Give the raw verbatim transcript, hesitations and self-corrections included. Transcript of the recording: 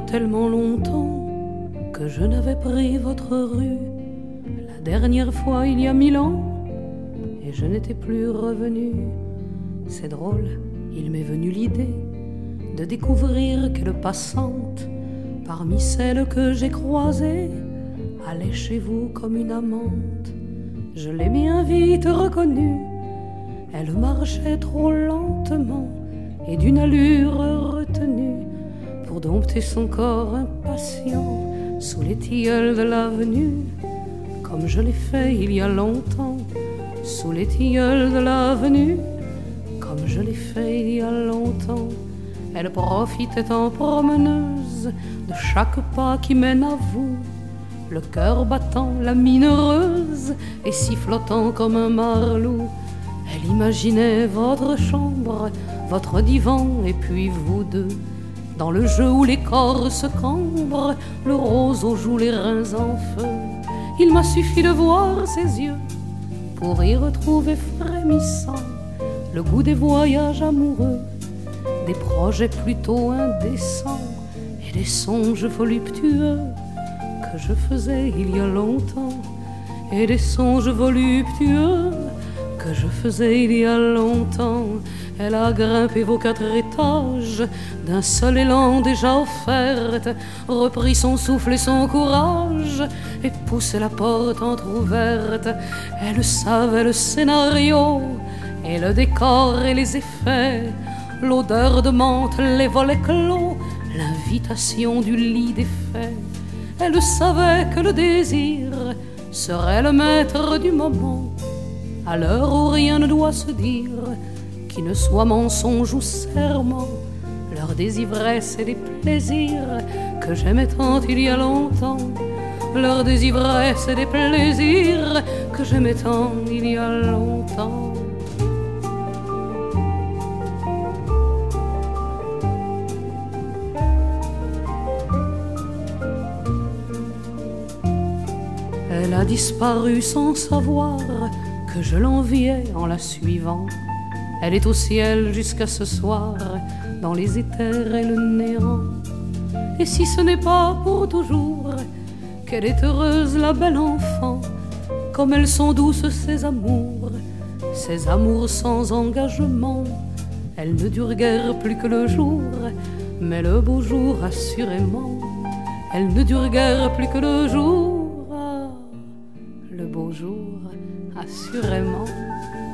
tellement longtemps que je n'avais pris votre rue. La dernière fois il y a mille ans, et je n'étais plus revenu. C'est drôle, il m'est venu l'idée de découvrir quelle passante parmi celles que j'ai croisées allait chez vous comme une amante. Je l'ai bien vite reconnue, elle marchait trop lentement et d'une allure retenue pour dompter son corps impatient sous les tilleuls de l'avenue, comme je l'ai fait il y a longtemps sous les tilleuls de l'avenue, comme je l'ai fait il y a longtemps. Elle profitait en promeneuse de chaque pas qui mène à vous, le cœur battant, la mine heureuse et sifflotant comme un marlou. Elle imaginait votre chambre, votre divan et puis vous deux, dans le jeu où les corps se cambrent, le rose aux joues, les reins en feu. Il m'a suffi de voir ses yeux pour y retrouver frémissant le goût des voyages amoureux, des projets plutôt indécents et des songes voluptueux que je faisais il y a longtemps, et des songes voluptueux que je faisais il y a longtemps. Elle a grimpé vos quatre étages d'un seul élan déjà offerte, repris son souffle et son courage et poussé la porte entr'ouverte. Elle savait le scénario et le décor et les effets, l'odeur de menthe, les volets clos, l'invitation du lit défait. Elle savait que le désir serait le maître du moment, à l'heure où rien ne doit se dire qui ne soit mensonge ou serment. L'heure des ivresses et des plaisirs que j'aimais tant il y a longtemps, l'heure des ivresses et des plaisirs que j'aimais tant il y a longtemps. Elle a disparu sans savoir que je l'enviais en la suivant. Elle est au ciel jusqu'à ce soir, dans les éthers et le néant. Et si ce n'est pas pour toujours qu'elle est heureuse, la belle enfant, comme elles sont douces ces amours, ces amours sans engagement. Elles ne durent guère plus que le jour, mais le beau jour assurément. Elles ne durent guère plus que le jour, ah, le beau jour assurément.